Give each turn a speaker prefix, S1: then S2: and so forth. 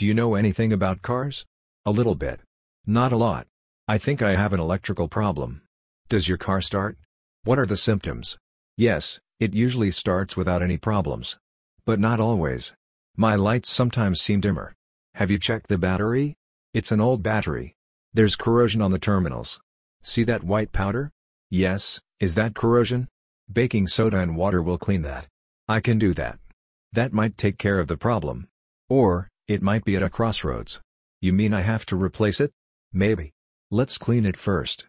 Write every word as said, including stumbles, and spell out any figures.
S1: Do you know anything about cars? A little bit. Not a lot. I think I have an electrical problem. Does your car start? What are the symptoms? Yes, it usually starts without any problems. But not always. My lights sometimes seem dimmer. Have you checked the battery? It's an old battery. There's corrosion on the terminals. See that white powder? Yes, is that corrosion? Baking soda and water will clean that. I can do that. That might take care of the problem. Or, it might be at a crossroads. You mean I have to replace it? Maybe. Let's clean it first.